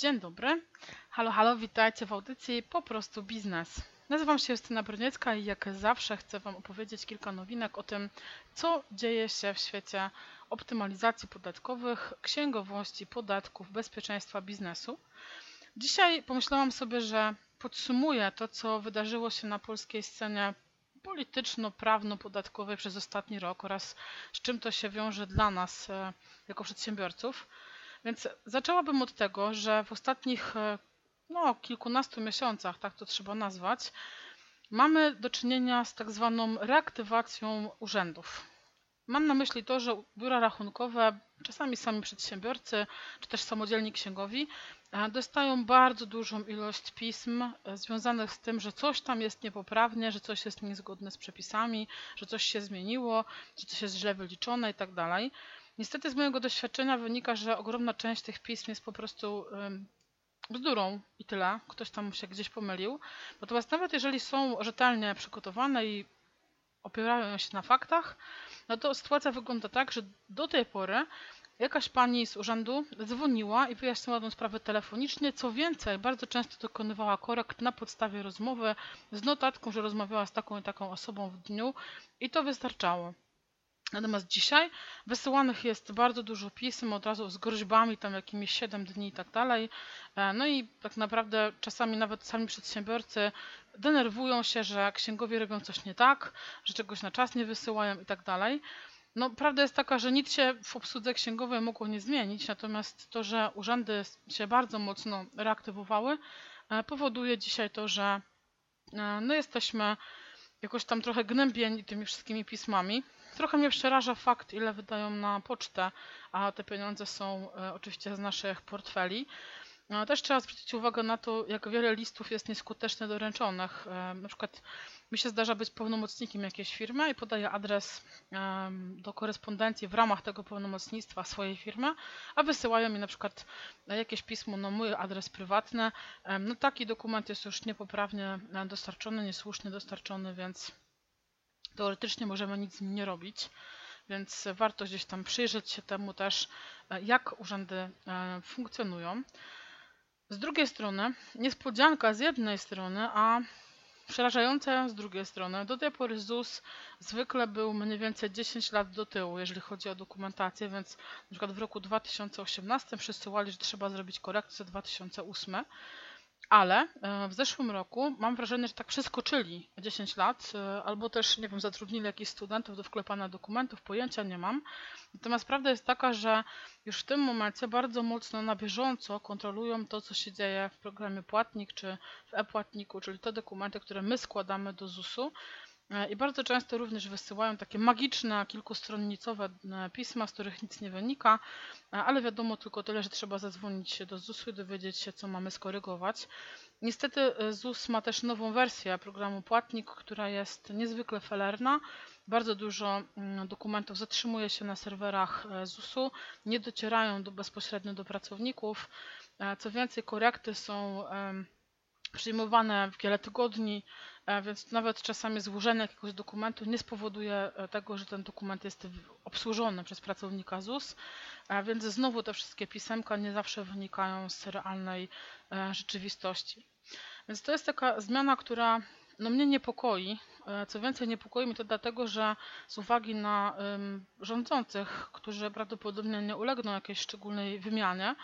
Dzień dobry. Halo, halo, witajcie w audycji Po prostu Biznes. Nazywam się Justyna Broniecka i jak zawsze chcę Wam opowiedzieć kilka nowinek o tym, co dzieje się w świecie optymalizacji podatkowych, księgowości, podatków, bezpieczeństwa biznesu. Dzisiaj pomyślałam sobie, że podsumuję to, co wydarzyło się na polskiej scenie polityczno-prawno-podatkowej przez ostatni rok oraz z czym to się wiąże dla nas jako przedsiębiorców. Więc zaczęłabym od tego, że w ostatnich kilkunastu miesiącach, tak to trzeba nazwać, mamy do czynienia z tak zwaną reaktywacją urzędów. Mam na myśli to, że biura rachunkowe, czasami sami przedsiębiorcy, czy też samodzielni księgowi dostają bardzo dużą ilość pism związanych z tym, że coś tam jest niepoprawnie, że coś jest niezgodne z przepisami, że coś się zmieniło, że coś jest źle wyliczone itd. Niestety z mojego doświadczenia wynika, że ogromna część tych pism jest po prostu bzdurą i tyle. Ktoś tam się gdzieś pomylił. Natomiast nawet jeżeli są rzetelnie przygotowane i opierają się na faktach, no to sytuacja wygląda tak, że do tej pory jakaś pani z urzędu dzwoniła i wyjaśniała tę sprawę telefonicznie. Co więcej, bardzo często dokonywała korekt na podstawie rozmowy z notatką, że rozmawiała z taką i taką osobą w dniu i to wystarczało. Natomiast dzisiaj wysyłanych jest bardzo dużo pism od razu z groźbami, tam jakimiś 7 dni i tak dalej. No i tak naprawdę czasami nawet sami przedsiębiorcy denerwują się, że księgowie robią coś nie tak, że czegoś na czas nie wysyłają i tak dalej. No, prawda jest taka, że nic się w obsłudze księgowej mogło nie zmienić, natomiast to, że urzędy się bardzo mocno reaktywowały, powoduje dzisiaj to, że no jesteśmy jakoś tam trochę gnębieni tymi wszystkimi pismami. Trochę mnie przeraża fakt, ile wydają na pocztę, a te pieniądze są oczywiście z naszych portfeli. Też trzeba zwrócić uwagę na to, jak wiele listów jest nieskutecznie doręczonych. Na przykład mi się zdarza być pełnomocnikiem jakiejś firmy i podaję adres do korespondencji w ramach tego pełnomocnictwa swojej firmy, a wysyłają mi na przykład jakieś pismo na mój adres prywatny. No taki dokument jest już niepoprawnie dostarczony, niesłusznie dostarczony, więc teoretycznie możemy nic z nim nie robić. Więc warto gdzieś tam przyjrzeć się temu też, jak urzędy funkcjonują. Z drugiej strony, niespodzianka z jednej strony, a przerażająca z drugiej strony. Do tej pory ZUS zwykle był mniej więcej 10 lat do tyłu, jeżeli chodzi o dokumentację, więc na przykład w roku 2018 przesyłali, że trzeba zrobić korektę za 2008, ale w zeszłym roku mam wrażenie, że tak przeskoczyli 10 lat, albo też, nie wiem, zatrudnili jakichś studentów do wklepania dokumentów, pojęcia nie mam. Natomiast prawda jest taka, że już w tym momencie bardzo mocno na bieżąco kontrolują to, co się dzieje w programie Płatnik czy w e-Płatniku, czyli te dokumenty, które my składamy do ZUS-u. I bardzo często również wysyłają takie magiczne, kilkustronnicowe pisma, z których nic nie wynika, ale wiadomo tylko tyle, że trzeba zadzwonić się do ZUS-u i dowiedzieć się, co mamy skorygować. Niestety ZUS ma też nową wersję programu Płatnik, która jest niezwykle felerna. Bardzo dużo dokumentów zatrzymuje się na serwerach ZUS-u, nie docierają bezpośrednio do pracowników. Co więcej, korekty są przyjmowane w wiele tygodni, więc nawet czasami złożenie jakiegoś dokumentu nie spowoduje tego, że ten dokument jest obsłużony przez pracownika ZUS, więc znowu te wszystkie pisemka nie zawsze wynikają z realnej rzeczywistości. Więc to jest taka zmiana, która mnie niepokoi. Co więcej, niepokoi mnie to dlatego, że z uwagi na rządzących, którzy prawdopodobnie nie ulegną jakiejś szczególnej wymianie,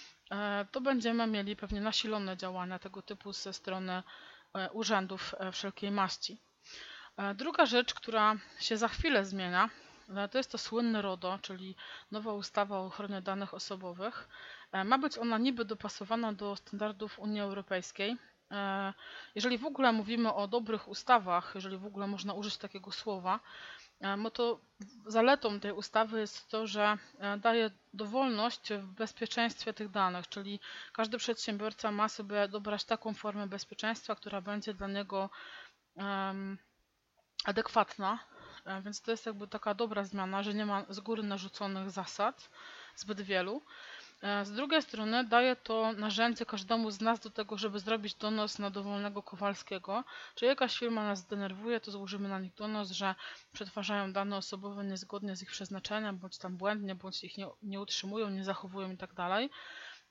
to będziemy mieli pewnie nasilone działania tego typu ze strony urzędów wszelkiej maści. Druga rzecz, która się za chwilę zmienia, to jest to słynne RODO, czyli nowa ustawa o ochronie danych osobowych. Ma być ona niby dopasowana do standardów Unii Europejskiej. Jeżeli w ogóle mówimy o dobrych ustawach, jeżeli w ogóle można użyć takiego słowa, no to zaletą tej ustawy jest to, że daje dowolność w bezpieczeństwie tych danych, czyli każdy przedsiębiorca ma sobie dobrać taką formę bezpieczeństwa, która będzie dla niego adekwatna, więc to jest jakby taka dobra zmiana, że nie ma z góry narzuconych zasad, zbyt wielu. Z drugiej strony daje to narzędzie każdemu z nas do tego, żeby zrobić donos na dowolnego Kowalskiego. Czy jakaś firma nas denerwuje, to złożymy na nich donos, że przetwarzają dane osobowe niezgodnie z ich przeznaczeniem, bądź tam błędnie, bądź ich nie utrzymują, nie zachowują i tak dalej.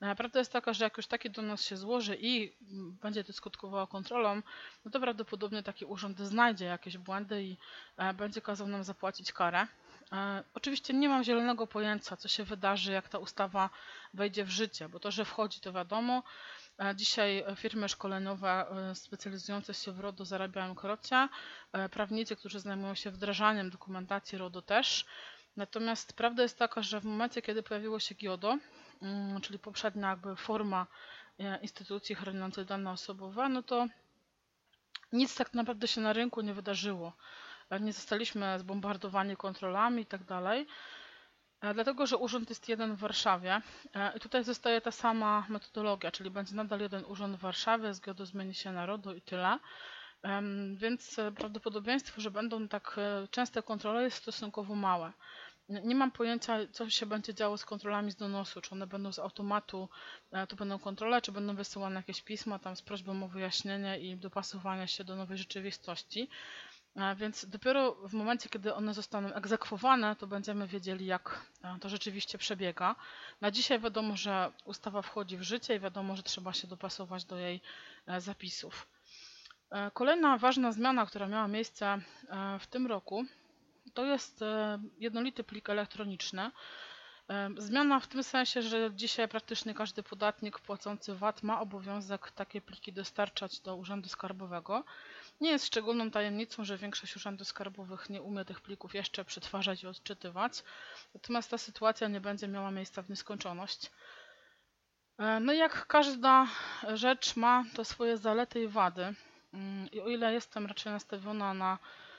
Prawda jest taka, że jak już taki donos się złoży i będzie to skutkowało kontrolą, no to prawdopodobnie taki urząd znajdzie jakieś błędy i będzie kazał nam zapłacić karę. Oczywiście nie mam zielonego pojęcia, co się wydarzy, jak ta ustawa wejdzie w życie, bo to, że wchodzi, to wiadomo. Dzisiaj firmy szkoleniowe specjalizujące się w RODO zarabiają krocie, prawnicy, którzy zajmują się wdrażaniem dokumentacji RODO też. Natomiast prawda jest taka, że w momencie, kiedy pojawiło się GIODO, czyli poprzednia jakby forma instytucji chroniącej dane osobowe, no to nic tak naprawdę się na rynku nie wydarzyło. Nie zostaliśmy zbombardowani kontrolami i tak dalej. Dlatego, że urząd jest jeden w Warszawie i tutaj zostaje ta sama metodologia, czyli będzie nadal jeden urząd w Warszawie, z GIODO zmieni się na RODO i tyle. Więc prawdopodobieństwo, że będą tak częste kontrole jest stosunkowo małe. Nie mam pojęcia, co się będzie działo z kontrolami z donosu, czy one będą z automatu, to będą kontrole, czy będą wysyłane jakieś pisma tam z prośbą o wyjaśnienie i dopasowanie się do nowej rzeczywistości. Więc dopiero w momencie, kiedy one zostaną egzekwowane, to będziemy wiedzieli, jak to rzeczywiście przebiega. Na dzisiaj wiadomo, że ustawa wchodzi w życie i wiadomo, że trzeba się dopasować do jej zapisów. Kolejna ważna zmiana, która miała miejsce w tym roku, to jest jednolity plik elektroniczny. Zmiana w tym sensie, że dzisiaj praktycznie każdy podatnik płacący VAT ma obowiązek takie pliki dostarczać do Urzędu Skarbowego. Nie jest szczególną tajemnicą, że większość urzędów skarbowych nie umie tych plików jeszcze przetwarzać i odczytywać. Natomiast ta sytuacja nie będzie miała miejsca w nieskończoność. No i jak każda rzecz ma to swoje zalety i wady. I o ile jestem raczej nastawiona na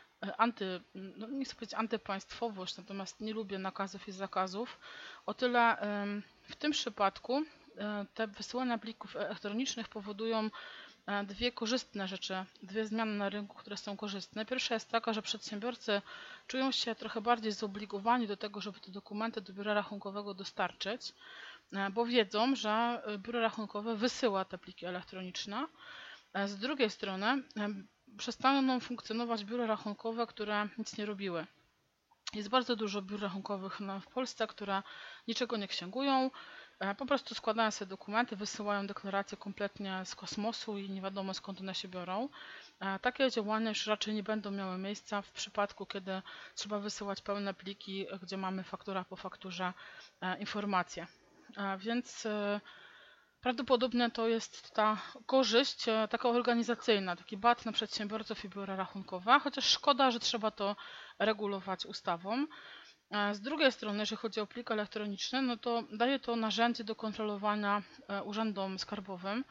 no nie chcę powiedzieć antypaństwowość, natomiast nie lubię nakazów i zakazów, o tyle w tym przypadku te wysyłania plików elektronicznych powodują dwie korzystne rzeczy, dwie zmiany na rynku, które są korzystne. Pierwsza jest taka, że przedsiębiorcy czują się trochę bardziej zobligowani do tego, żeby te dokumenty do biura rachunkowego dostarczyć, bo wiedzą, że biuro rachunkowe wysyła te pliki elektroniczne. Z drugiej strony przestaną funkcjonować biura rachunkowe, które nic nie robiły. Jest bardzo dużo biur rachunkowych w Polsce, które niczego nie księgują, po prostu składają sobie dokumenty, wysyłają deklaracje kompletnie z kosmosu i nie wiadomo skąd one się biorą. Takie działania już raczej nie będą miały miejsca w przypadku, kiedy trzeba wysyłać pełne pliki, gdzie mamy faktura po fakturze informacje. Więc prawdopodobnie to jest ta korzyść taka organizacyjna, taki bat na przedsiębiorców i biura rachunkowe, chociaż szkoda, że trzeba to regulować ustawą. Z drugiej strony, jeżeli chodzi o plik elektroniczny, no to daje to narzędzie do kontrolowania urzędom skarbowym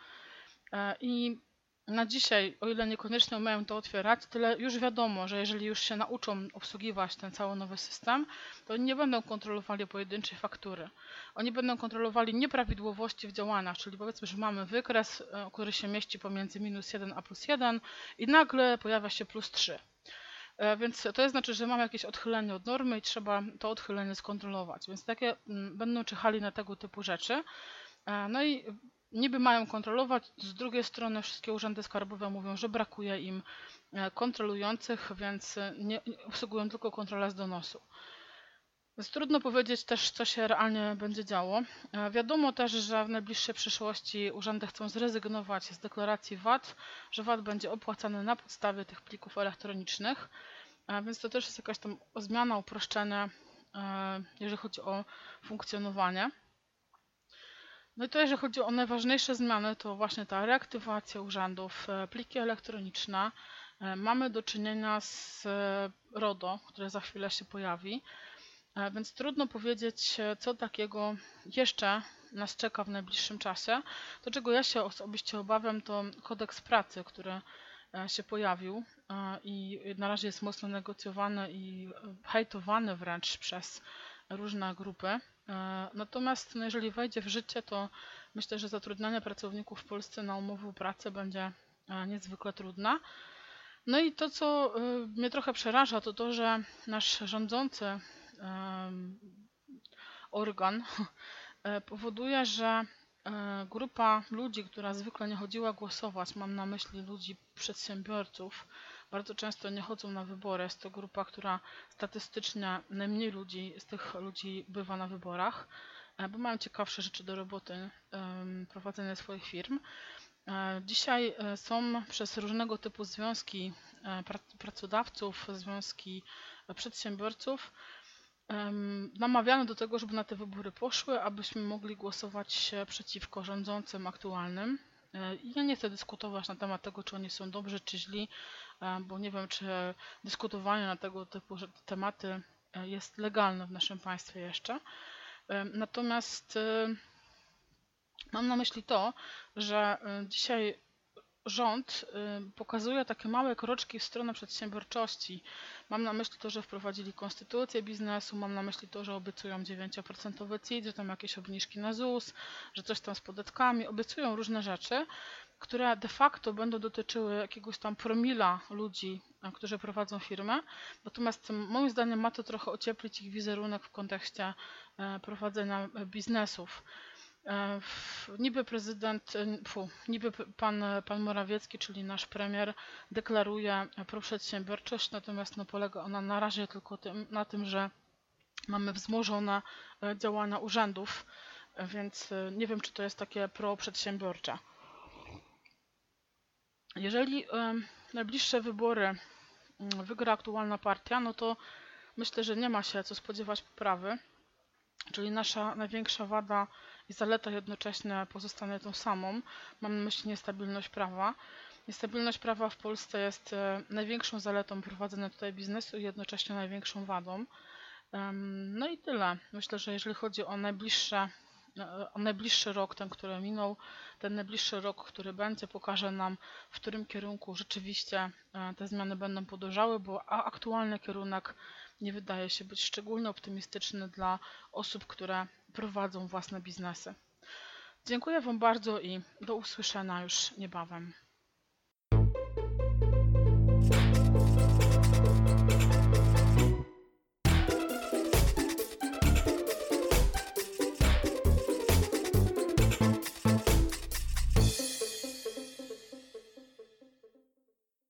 i na dzisiaj, o ile niekoniecznie umieją to otwierać, tyle już wiadomo, że jeżeli już się nauczą obsługiwać ten cały nowy system, to oni nie będą kontrolowali pojedynczej faktury. Oni będą kontrolowali nieprawidłowości w działaniach, czyli powiedzmy, że mamy wykres, który się mieści pomiędzy -1 a +1 i nagle pojawia się +3. Więc to znaczy, że mamy jakieś odchylenie od normy i trzeba to odchylenie skontrolować. Więc takie będą czyhali na tego typu rzeczy. No i niby mają kontrolować, z drugiej strony wszystkie urzędy skarbowe mówią, że brakuje im kontrolujących, więc nie obsługują tylko kontrolę z donosu. Więc trudno powiedzieć też, co się realnie będzie działo. Wiadomo też, że w najbliższej przyszłości urzędy chcą zrezygnować z deklaracji VAT, że VAT będzie opłacany na podstawie tych plików elektronicznych, więc to też jest jakaś tam zmiana, uproszczenie, jeżeli chodzi o funkcjonowanie. No i to jeżeli chodzi o najważniejsze zmiany, to właśnie ta reaktywacja urzędów, pliki elektroniczne. Mamy do czynienia z RODO, które za chwilę się pojawi, więc trudno powiedzieć, co takiego jeszcze nas czeka w najbliższym czasie. To, czego ja się osobiście obawiam, to kodeks pracy, który się pojawił i na razie jest mocno negocjowany i hejtowany wręcz przez różne grupy. Natomiast no, jeżeli wejdzie w życie, to myślę, że zatrudnianie pracowników w Polsce na umowę o pracę będzie niezwykle trudne. No i to, co mnie trochę przeraża, to to, że nasz rządzący organ powoduje, że grupa ludzi, która zwykle nie chodziła głosować, mam na myśli ludzi, przedsiębiorców, bardzo często nie chodzą na wybory. Jest to grupa, która statystycznie najmniej ludzi z tych ludzi bywa na wyborach. bo mają ciekawsze rzeczy do roboty, prowadzenia swoich firm. Dzisiaj są przez różnego typu związki pracodawców, związki przedsiębiorców namawiane do tego, żeby na te wybory poszły, abyśmy mogli głosować przeciwko rządzącym aktualnym. I ja nie chcę dyskutować na temat tego, czy oni są dobrzy, czy źli, bo nie wiem, czy dyskutowanie na tego typu tematy jest legalne w naszym państwie jeszcze. Natomiast mam na myśli to, że dzisiaj rząd pokazuje takie małe kroczki w stronę przedsiębiorczości. Mam na myśli to, że wprowadzili konstytucję biznesu, mam na myśli to, że obiecują 9% CIT, że tam jakieś obniżki na ZUS, że coś tam z podatkami, obiecują różne rzeczy, które de facto będą dotyczyły jakiegoś tam promila ludzi, którzy prowadzą firmę. Natomiast moim zdaniem ma to trochę ocieplić ich wizerunek w kontekście prowadzenia biznesów. Niby prezydent, niby pan Morawiecki, czyli nasz premier, deklaruje proprzedsiębiorczość, natomiast no, polega ona na razie tylko na tym, że mamy wzmożone działania urzędów, więc nie wiem, czy to jest takie proprzedsiębiorcze. Jeżeli najbliższe wybory wygra aktualna partia, no to myślę, że nie ma się co spodziewać poprawy, czyli nasza największa wada i zaleta jednocześnie pozostanie tą samą. Mam na myśli niestabilność prawa. Niestabilność prawa w Polsce jest największą zaletą prowadzenia tutaj biznesu i jednocześnie największą wadą. No i tyle. Myślę, że jeżeli chodzi o najbliższy rok, ten, który minął, ten najbliższy rok, który będzie, pokaże nam, w którym kierunku rzeczywiście te zmiany będą podążały, bo aktualny kierunek nie wydaje się być szczególnie optymistyczny dla osób, które prowadzą własne biznesy. Dziękuję Wam bardzo i do usłyszenia już niebawem.